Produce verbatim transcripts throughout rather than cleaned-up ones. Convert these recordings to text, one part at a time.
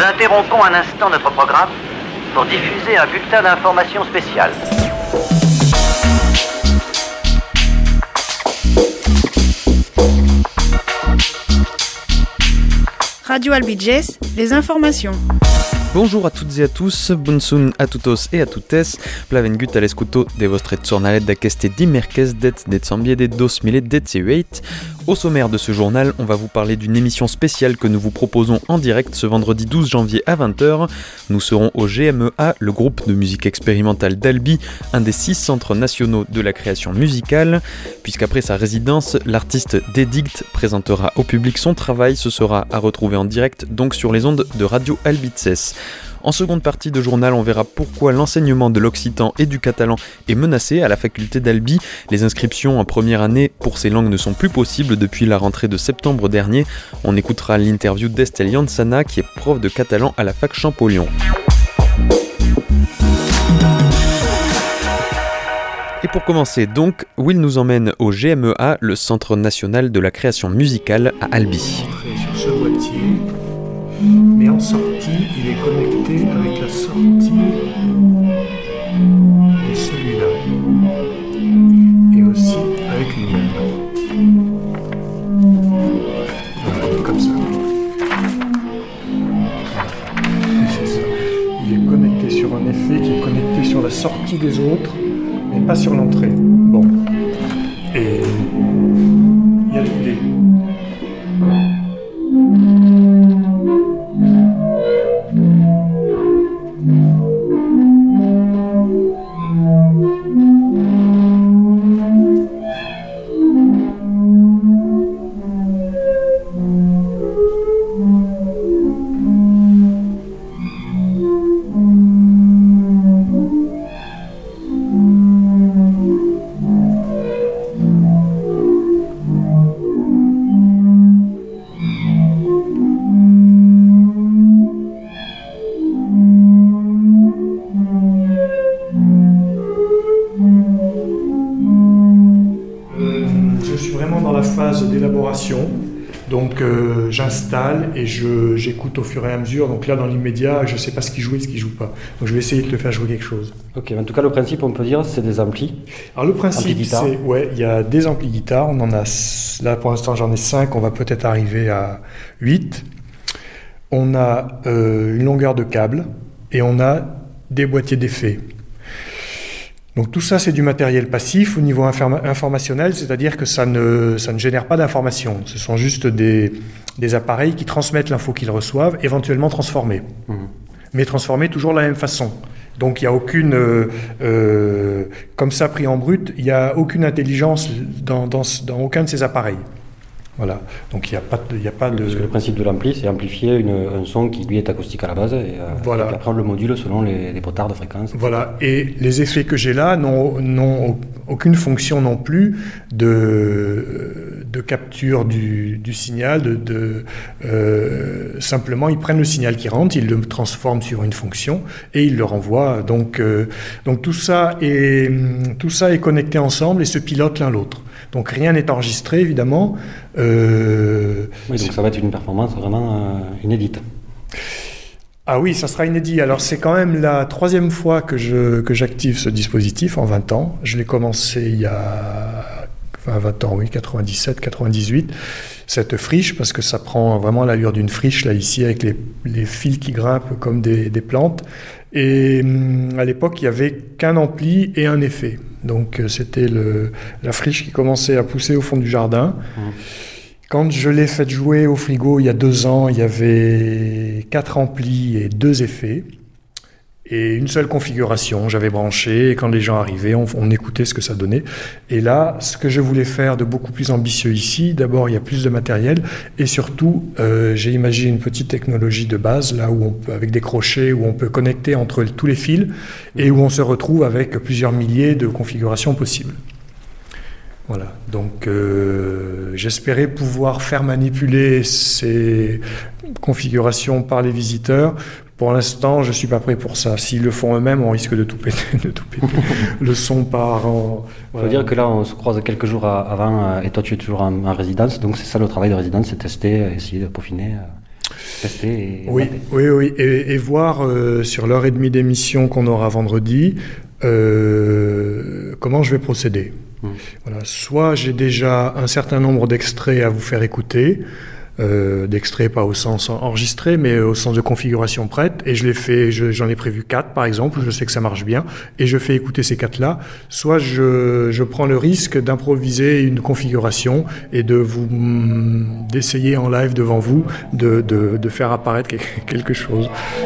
Nous interrompons un instant notre programme pour diffuser un bulletin d'information spécial. Radio Albiges, les informations. Bonjour à toutes et à tous, bonsoon a tutos et a tutes, plavengut à l'escuto de vostre journalet d'aqueste dimerques det décembre deux mille dix-huit. Au sommaire de ce journal, on va vous parler d'une émission spéciale que nous vous proposons en direct ce vendredi douze janvier à vingt heures. Nous serons au G M E A, le groupe de musique expérimentale d'Albi, un des six centres nationaux de la création musicale. Puisqu'après sa résidence, l'artiste Dédicte présentera au public son travail, ce sera à retrouver en direct donc sur les ondes de Radio Albices. En seconde partie de journal, on verra pourquoi l'enseignement de l'occitan et du catalan est menacé à la faculté d'Albi. Les inscriptions en première année pour ces langues ne sont plus possibles depuis la rentrée de septembre dernier. On écoutera l'interview d'Estelle Yansana, qui est prof de catalan à la fac Champollion. Et pour commencer donc, Will nous emmène au G M E A, le Centre national de la création musicale à Albi. Sur ce boîtier, mais en sortie, il est connecté avec la sortie de celui-là, et aussi avec lui-même. Voilà, comme ça. C'est ça. Il est connecté sur un effet qui est connecté sur la sortie des autres, mais pas sur l'entrée. Bon. Et il y a les... Donc euh, j'installe et je, j'écoute au fur et à mesure. Donc là, dans l'immédiat, je ne sais pas ce qui joue et ce qui ne joue pas. Donc je vais essayer de te faire jouer quelque chose. Ok, en tout cas, le principe, on peut dire, c'est des amplis. Alors le principe, c'est, ouais, il y a des amplis guitare. On en a, là pour l'instant, j'en ai cinq. On va peut-être arriver à huit. On a euh, une longueur de câble et on a des boîtiers d'effets. Donc tout ça, c'est du matériel passif au niveau informa- informationnel, c'est-à-dire que ça ne, ça ne génère pas d'informations. Ce sont juste des, des appareils qui transmettent l'info qu'ils reçoivent, éventuellement transformés. Mmh. Mais transformés toujours de la même façon. Donc il n'y a aucune, euh, euh, comme ça pris en brut, il n'y a aucune intelligence dans, dans, dans aucun de ces appareils. Voilà, donc il n'y a pas de... Y a pas de... Parce que le principe de l'ampli, c'est amplifier une, un son qui lui est acoustique à la base, et, euh, voilà. et après on le module selon les, les potards de fréquence. Voilà, et les effets que j'ai là n'ont, n'ont aucune fonction non plus de, de capture du, du signal, de, de, euh, simplement ils prennent le signal qui rentre, ils le transforment sur une fonction et ils le renvoient. Donc, euh, donc tout ça est, tout ça est connecté ensemble et se pilote l'un l'autre. Donc rien n'est enregistré, évidemment. Euh, oui, donc ça va être une performance vraiment euh, inédite. Ah oui, ça sera inédit. Alors c'est quand même la troisième fois que, je, que j'active ce dispositif en vingt ans. Je l'ai commencé il y a enfin vingt ans, oui, quatre-vingt-dix-sept, quatre-vingt-dix-huit. Cette friche, parce que ça prend vraiment l'allure d'une friche, là, ici, avec les, les fils qui grimpent comme des, des plantes. Et à l'époque, il n'y avait qu'un ampli et un effet. Donc c'était le, la friche qui commençait à pousser au fond du jardin. Mmh. Quand je l'ai fait jouer au frigo il y a deux ans, il y avait quatre amplis et deux effets. Et une seule configuration, j'avais branché, et quand les gens arrivaient, on, on écoutait ce que ça donnait. Et là, ce que je voulais faire de beaucoup plus ambitieux ici, d'abord, il y a plus de matériel, et surtout, euh, j'ai imaginé une petite technologie de base, là où on peut, avec des crochets, où on peut connecter entre tous les fils, et où on se retrouve avec plusieurs milliers de configurations possibles. Voilà, donc euh, j'espérais pouvoir faire manipuler ces configurations par les visiteurs. Pour l'instant, je ne suis pas prêt pour ça. S'ils le font eux-mêmes, on risque de tout péter. De tout péter. Le son part en... Il faut dire que là, on se croise quelques jours avant, et toi, tu es toujours en, en résidence. Donc, c'est ça le travail de résidence, c'est tester, essayer de peaufiner. tester et Oui, oui, oui, et, et voir euh, sur l'heure et demie d'émission qu'on aura vendredi euh, comment je vais procéder. Mmh. Voilà, soit j'ai déjà un certain nombre d'extraits à vous faire écouter, euh, d'extraits pas au sens enregistré, mais au sens de configuration prête, et je les fais, je, j'en ai prévu quatre par exemple, je sais que ça marche bien, et je fais écouter ces quatre-là. Soit je, je prends le risque d'improviser une configuration et de vous d'essayer en live devant vous de, de, de faire apparaître quelque chose.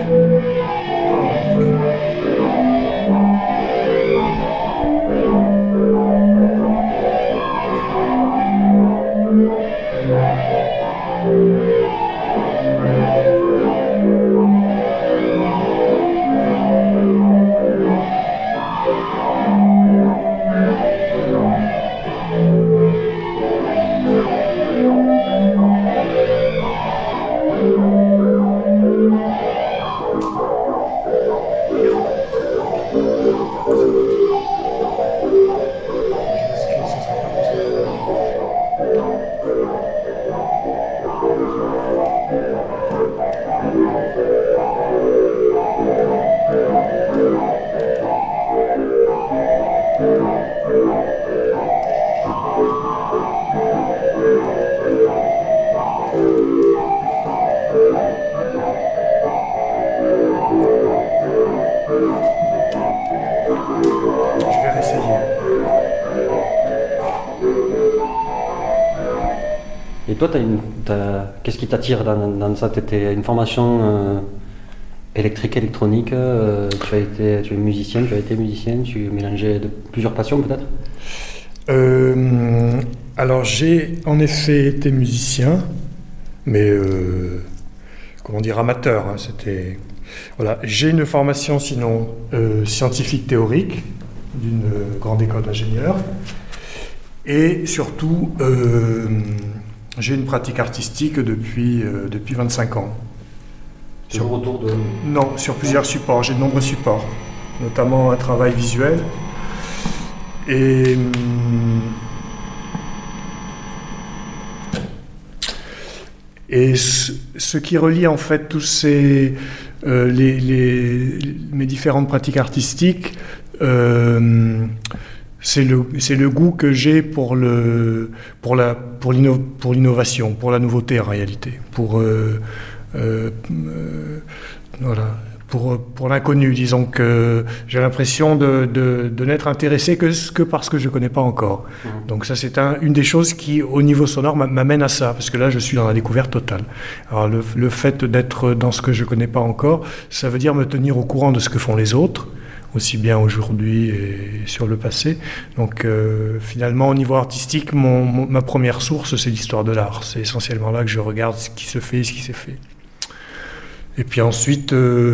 Et toi, t'as une, t'as, qu'est-ce qui t'attire dans, dans ça? T'étais une formation euh, électrique, électronique, euh, tu as été, tu es musicien, tu as été musicien, tu mélangeais de plusieurs passions peut-être? euh, Alors j'ai en effet été musicien, mais euh, comment dire, amateur. Hein, c'était voilà. J'ai une formation sinon euh, scientifique théorique d'une euh, grande école d'ingénieurs, et surtout euh, j'ai une pratique artistique depuis, euh, depuis vingt-cinq ans. Sur autour de... Non, sur plusieurs supports. J'ai de nombreux supports, notamment un travail visuel. Et, et ce, ce qui relie en fait tous ces, euh, les, les, mes différentes pratiques artistiques, euh, C'est le, c'est le goût que j'ai pour, le, pour, la, pour, l'inno, pour l'innovation, pour la nouveauté en réalité, pour, euh, euh, euh, voilà, pour, pour l'inconnu. Disons que j'ai l'impression de, de, de n'être intéressé que, que parce que je ne connais pas encore. Mmh. Donc ça, c'est un, une des choses qui, au niveau sonore, m'amène à ça, parce que là, je suis dans la découverte totale. Alors le, le fait d'être dans ce que je ne connais pas encore, ça veut dire me tenir au courant de ce que font les autres, aussi bien aujourd'hui et sur le passé. Donc euh, finalement, au niveau artistique, mon, mon, ma première source, c'est l'histoire de l'art. C'est essentiellement là que je regarde ce qui se fait et ce qui s'est fait. Et puis ensuite,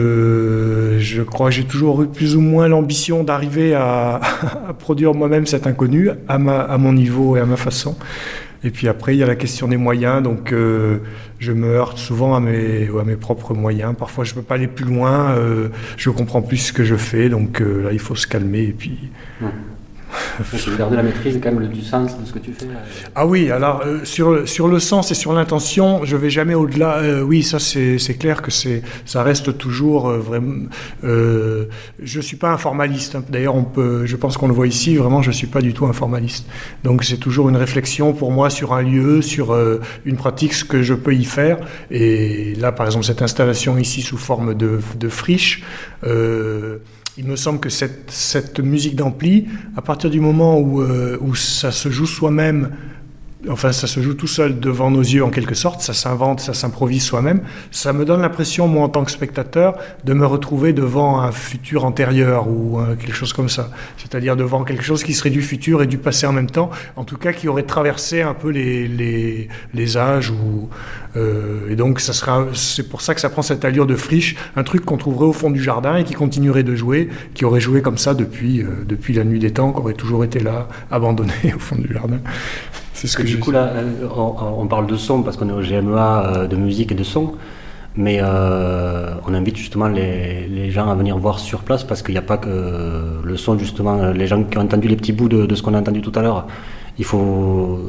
euh, je crois que j'ai toujours eu plus ou moins l'ambition d'arriver à, à produire moi-même cet inconnu, à, ma, à mon niveau et à ma façon. Et puis après, il y a la question des moyens, donc euh, je me heurte souvent à mes, à mes propres moyens. Parfois, je ne peux pas aller plus loin, euh, je comprends plus ce que je fais, donc euh, là, il faut se calmer et puis... Mmh. Tu veux garder la maîtrise quand même du sens de ce que tu fais là. Ah oui, alors euh, sur, sur le sens et sur l'intention, je ne vais jamais au-delà. Euh, oui, ça c'est, c'est clair que c'est, ça reste toujours euh, vraiment... Euh, je ne suis pas un formaliste. Hein. D'ailleurs, on peut, je pense qu'on le voit ici, vraiment, je ne suis pas du tout un formaliste. Donc c'est toujours une réflexion pour moi sur un lieu, sur euh, une pratique, ce que je peux y faire. Et là, par exemple, cette installation ici sous forme de, de friche... Euh, il me semble que cette, cette musique d'ampli, à partir du moment où, euh, où ça se joue soi-même, enfin ça se joue tout seul devant nos yeux en quelque sorte, ça s'invente, ça s'improvise soi-même, ça me donne l'impression, moi en tant que spectateur, de me retrouver devant un futur antérieur ou euh, quelque chose comme ça. C'est-à-dire devant quelque chose qui serait du futur et du passé en même temps, en tout cas qui aurait traversé un peu les, les, les âges. Ou, euh, et donc ça sera, c'est pour ça que ça prend cette allure de friche, un truc qu'on trouverait au fond du jardin et qui continuerait de jouer, qui aurait joué comme ça depuis, euh, depuis la nuit des temps, qui aurait toujours été là, abandonné au fond du jardin. C'est ce que du coup, là, on, on parle de son parce qu'on est au G M E A de musique et de son, mais euh, on invite justement les, les gens à venir voir sur place parce qu'il n'y a pas que le son, justement, les gens qui ont entendu les petits bouts de, de ce qu'on a entendu tout à l'heure, il faut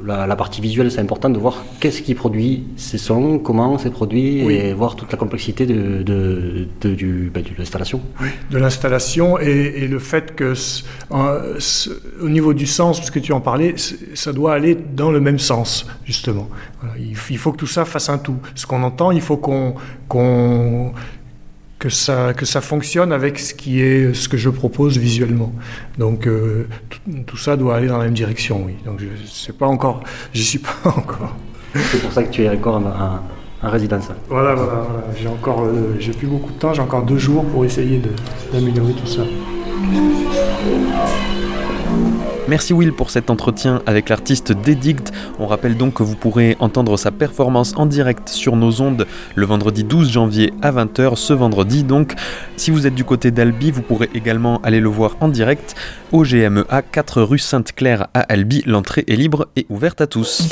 la, la partie visuelle, c'est important de voir qu'est-ce qui produit ces sons, comment c'est produit, oui. et voir toute la complexité de, de, de, du, ben, de l'installation. Oui, de l'installation et, et le fait que, euh, au niveau du sens, puisque tu en parlais, ça doit aller dans le même sens, justement. Voilà, il, il faut que tout ça fasse un tout. Ce qu'on entend, il faut qu'on... qu'on Que ça, que ça fonctionne avec ce qui est ce que je propose visuellement. Donc euh, tout, tout ça doit aller dans la même direction, oui. Donc je sais pas encore, j'y suis pas encore. C'est pour ça que tu es encore en, en résidence. Voilà, voilà, voilà. J'ai encore, euh, j'ai plus beaucoup de temps, j'ai encore deux jours pour essayer de, d'améliorer tout ça. Merci Will pour cet entretien avec l'artiste Dedict. On rappelle donc que vous pourrez entendre sa performance en direct sur nos ondes le vendredi douze janvier à vingt heures, ce vendredi donc. Si vous êtes du côté d'Albi, vous pourrez également aller le voir en direct au G M E A, quatre rue Sainte-Claire à Albi. L'entrée est libre et ouverte à tous.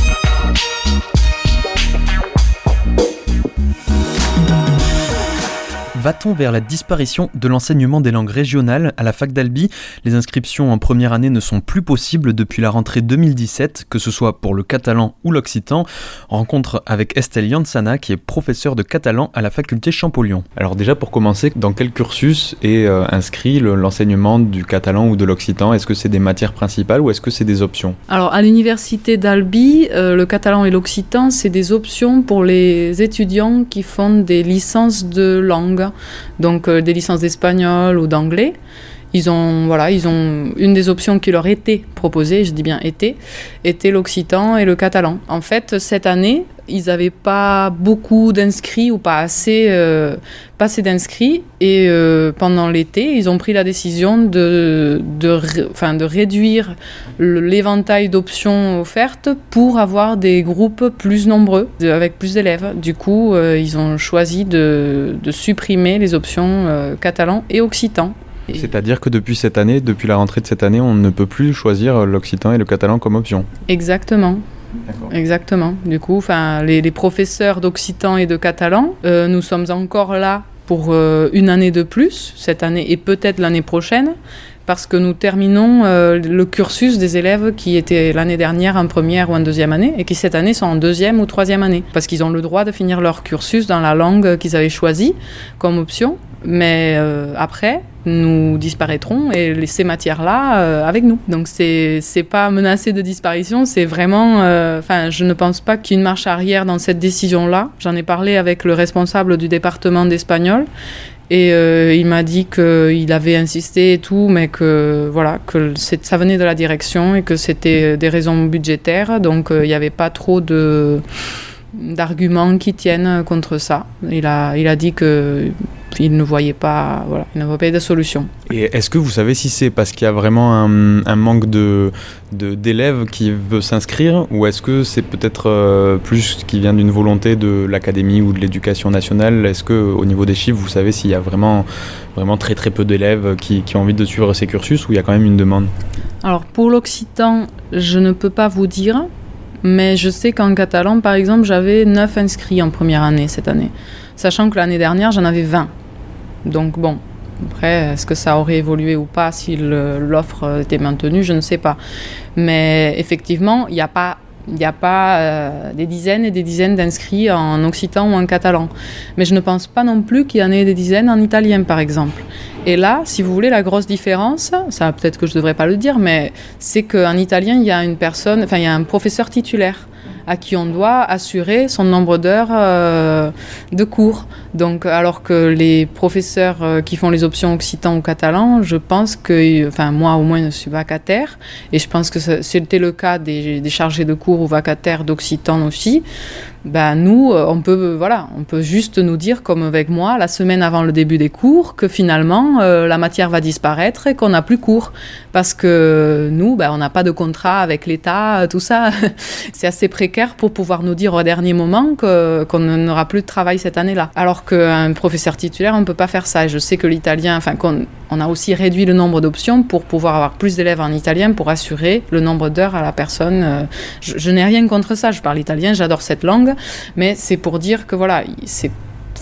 Va-t-on vers la disparition de l'enseignement des langues régionales à la fac d'Albi ? Les inscriptions en première année ne sont plus possibles depuis la rentrée deux mille dix-sept, que ce soit pour le catalan ou l'occitan. Rencontre avec Estelle Yansana, qui est professeure de catalan à la faculté Champollion. Alors déjà, pour commencer, dans quel cursus est euh, inscrit le, l'enseignement du catalan ou de l'occitan ? Est-ce que c'est des matières principales ou est-ce que c'est des options ? Alors, à l'université d'Albi, euh, le catalan et l'occitan, c'est des options pour les étudiants qui font des licences de langue. Donc euh, des licences d'espagnol ou d'anglais. Ils ont, voilà, ils ont une des options qui leur était proposée, je dis bien était, était l'occitan et le catalan. En fait, cette année, ils n'avaient pas beaucoup d'inscrits ou pas assez, euh, pas assez d'inscrits. Et euh, pendant l'été, ils ont pris la décision de, de, enfin, de réduire l'éventail d'options offertes pour avoir des groupes plus nombreux, avec plus d'élèves. Du coup, euh, ils ont choisi de, de supprimer les options euh, catalan et occitan. C'est-à-dire que depuis cette année, depuis la rentrée de cette année, on ne peut plus choisir l'occitan et le catalan comme option. Exactement. D'accord. Exactement. Du coup, les, les professeurs d'occitan et de catalan, euh, nous sommes encore là pour euh, une année de plus, cette année et peut-être l'année prochaine, parce que nous terminons euh, le cursus des élèves qui étaient l'année dernière en première ou en deuxième année et qui cette année sont en deuxième ou troisième année, parce qu'ils ont le droit de finir leur cursus dans la langue qu'ils avaient choisie comme option. Mais euh, après, nous disparaîtrons et les, ces matières-là euh, avec nous. Donc c'est c'est pas menacé de disparition, c'est vraiment... Enfin, euh, je ne pense pas qu'il y ait une marche arrière dans cette décision-là. J'en ai parlé avec le responsable du département d'espagnol et euh, il m'a dit qu'il avait insisté et tout, mais que, voilà, que c'est, ça venait de la direction et que c'était des raisons budgétaires, donc il euh, n'y avait pas trop de... d'arguments qui tiennent contre ça. Il a, il a dit que il ne voyait pas, voilà, il ne voyait pas de solution. Et est-ce que vous savez si c'est parce qu'il y a vraiment un, un manque de, de, d'élèves qui veut s'inscrire, ou est-ce que c'est peut-être euh, plus qui vient d'une volonté de l'académie ou de l'éducation nationale ? Est-ce que au niveau des chiffres, vous savez s'il y a vraiment, vraiment très très peu d'élèves qui, qui ont envie de suivre ces cursus, ou il y a quand même une demande ? Alors pour l'occitan, je ne peux pas vous dire. Mais je sais qu'en catalan, par exemple, j'avais neuf inscrits en première année cette année. Sachant que l'année dernière, j'en avais vingt. Donc bon, après, est-ce que ça aurait évolué ou pas si le, l'offre était maintenue, je ne sais pas. Mais effectivement, il n'y a pas... Il n'y a pas euh, des dizaines et des dizaines d'inscrits en occitan ou en catalan. Mais je ne pense pas non plus qu'il y en ait des dizaines en italien, par exemple. Et là, si vous voulez, la grosse différence, ça peut-être que je ne devrais pas le dire, mais c'est qu'en italien, il y a une personne, enfin, il y a un professeur titulaire à qui on doit assurer son nombre d'heures euh, de cours. Donc, alors que les professeurs euh, qui font les options occitan ou catalan, je pense que, enfin moi au moins je suis vacataire, et je pense que c'était le cas des, des chargés de cours ou vacataires d'occitan aussi. Ben nous, on peut, voilà, on peut juste nous dire, comme avec moi, la semaine avant le début des cours, que finalement euh, la matière va disparaître et qu'on n'a plus cours, parce que nous, ben, on n'a pas de contrat avec l'État, tout ça. C'est assez précaire pour pouvoir nous dire au dernier moment que, qu'on n'aura plus de travail cette année-là. Alors qu'un professeur titulaire, on ne peut pas faire ça. Et je sais que l'italien, enfin, qu'on on a aussi réduit le nombre d'options pour pouvoir avoir plus d'élèves en italien pour assurer le nombre d'heures à la personne. Je, je n'ai rien contre ça. Je parle italien, j'adore cette langue, mais c'est pour dire que voilà, c'est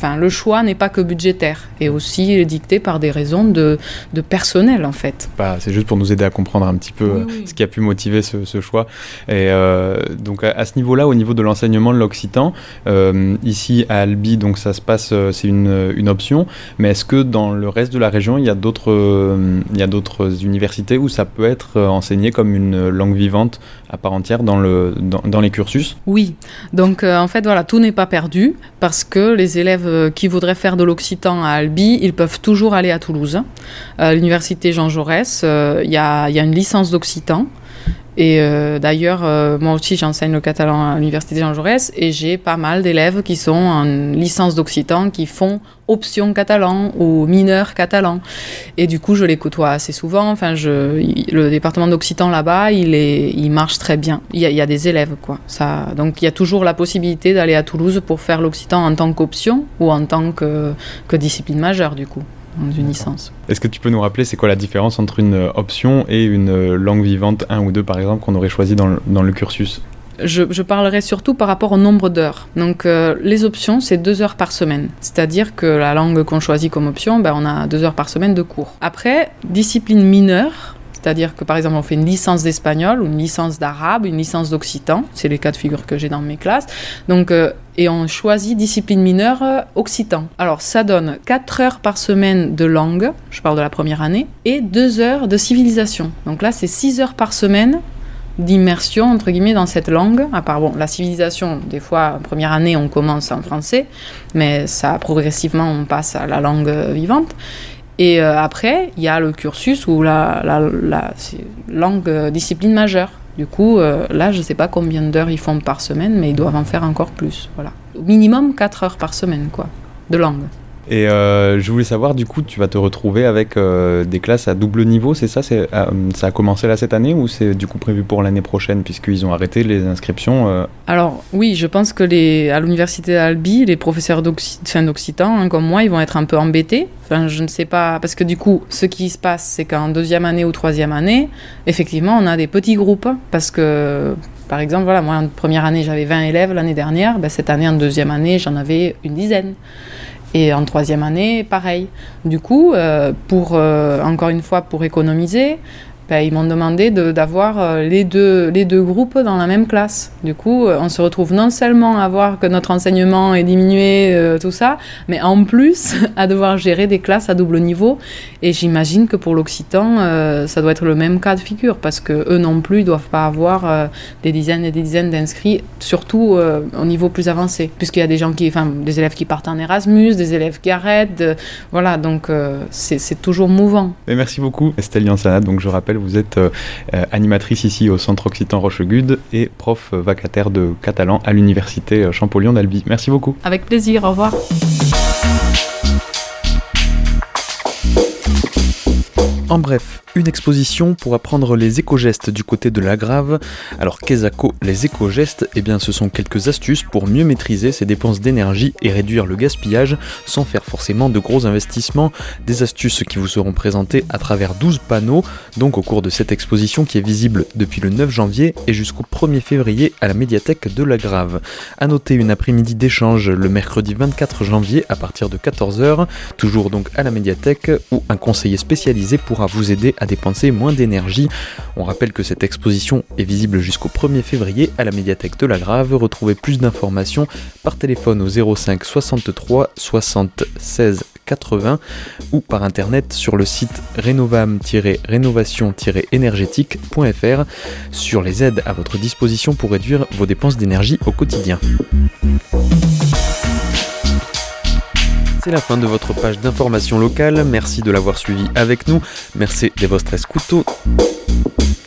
enfin, le choix n'est pas que budgétaire, et aussi dicté par des raisons de, de personnel, en fait. Bah, c'est juste pour nous aider à comprendre un petit peu oui, oui. ce qui a pu motiver ce, ce choix. Et euh, donc, à, à ce niveau-là, au niveau de l'enseignement de l'occitan, euh, ici à Albi, donc ça se passe, c'est une, une option, mais est-ce que dans le reste de la région, il y a d'autres, euh, il y a d'autres universités où ça peut être enseigné comme une langue vivante à part entière dans, le, dans, dans les cursus? Oui, donc euh, en fait, voilà, tout n'est pas perdu, parce que les élèves qui voudraient faire de l'occitan à Albi, ils peuvent toujours aller à Toulouse. À l'université Jean Jaurès, il euh, y, y a une licence d'occitan. Et euh, d'ailleurs, euh, moi aussi, j'enseigne le catalan à l'université Jean Jaurès et j'ai pas mal d'élèves qui sont en licence d'occitan, qui font option catalan ou mineur catalan. Et du coup, je les côtoie assez souvent. Enfin, je, il, le département d'occitan là-bas, il, est, il marche très bien. Il y a, il y a des élèves, quoi. Ça, donc, il y a toujours la possibilité d'aller à Toulouse pour faire l'occitan en tant qu'option ou en tant que, que discipline majeure, du coup. Dans une licence. Est-ce que tu peux nous rappeler c'est quoi la différence entre une option et une langue vivante un ou deux par exemple qu'on aurait choisi dans le, dans le cursus? Je, je parlerai surtout par rapport au nombre d'heures. Donc euh, les options c'est deux heures par semaine. C'est-à-dire que la langue qu'on choisit comme option, ben, on a deux heures par semaine de cours. Après, discipline mineure, c'est-à-dire que par exemple on fait une licence d'espagnol ou une licence d'arabe, une licence d'occitan, c'est les cas de figure que j'ai dans mes classes. Donc euh, et on choisit discipline mineure euh, occitan. Alors ça donne quatre heures par semaine de langue, je parle de la première année, et deux heures de civilisation. Donc là c'est six heures par semaine d'immersion entre guillemets dans cette langue. À part bon, la civilisation, des fois en première année on commence en français, mais ça progressivement on passe à la langue vivante. Et euh, après, il y a le cursus où la, la, la c'est langue euh, discipline majeure. Du coup, euh, là, je ne sais pas combien d'heures ils font par semaine, mais ils doivent en faire encore plus. Voilà. Au minimum quatre heures par semaine, quoi, de langue. Et euh, je voulais savoir, du coup, tu vas te retrouver avec euh, des classes à double niveau, c'est ça c'est, euh, ça a commencé là cette année ou c'est du coup prévu pour l'année prochaine puisqu'ils ont arrêté les inscriptions euh... Alors oui, je pense que les, à l'université d'Albi, les professeurs d'occ- enfin, d'occitan, hein, comme moi, ils vont être un peu embêtés. Enfin, je ne sais pas, parce que du coup, ce qui se passe, c'est qu'en deuxième année ou troisième année, effectivement, on a des petits groupes, parce que, par exemple, voilà, moi, en première année, j'avais vingt élèves l'année dernière, ben, cette année, en deuxième année, j'en avais une dizaine. Et en troisième année, pareil. Du coup, euh, pour, euh, encore une fois, pour économiser, ben, ils m'ont demandé de, d'avoir euh, les, deux, les deux groupes dans la même classe. Du coup, euh, on se retrouve non seulement à voir que notre enseignement est diminué, euh, tout ça, mais en plus à devoir gérer des classes à double niveau. Et j'imagine que pour l'occitan, euh, ça doit être le même cas de figure, parce qu'eux non plus ne doivent pas avoir euh, des dizaines et des dizaines d'inscrits, surtout euh, au niveau plus avancé. Puisqu'il y a des gens qui, enfin, des élèves qui partent en Erasmus, des élèves qui arrêtent, euh, voilà, donc euh, c'est, c'est toujours mouvant. Et merci beaucoup Estelle Yansana, donc je rappelle, vous êtes euh, animatrice ici au Centre Occitan Rochegude et prof vacataire de catalan à l'université Champollion d'Albi. Merci beaucoup. Avec plaisir, au revoir. En bref, une exposition pour apprendre les éco-gestes du côté de la Grave. Alors qu'est-ce que les éco-gestes ? Eh bien ce sont quelques astuces pour mieux maîtriser ses dépenses d'énergie et réduire le gaspillage sans faire forcément de gros investissements. Des astuces qui vous seront présentées à travers douze panneaux, donc au cours de cette exposition qui est visible depuis le neuf janvier et jusqu'au premier février à la médiathèque de la Grave. À noter une après-midi d'échange le mercredi vingt-quatre janvier à partir de quatorze heures, toujours donc à la médiathèque où un conseiller spécialisé pourra vous aider à dépenser moins d'énergie. On rappelle que cette exposition est visible jusqu'au premier février à la médiathèque de la Grave. Retrouvez plus d'informations par téléphone au zéro cinq soixante-trois soixante seize quatre-vingts ou par internet sur le site rénovam tiret rénovation tiret énergétique point f r sur les aides à votre disposition pour réduire vos dépenses d'énergie au quotidien. C'est la fin de votre page d'information locale. Merci de l'avoir suivi avec nous. Merci de votre écoute.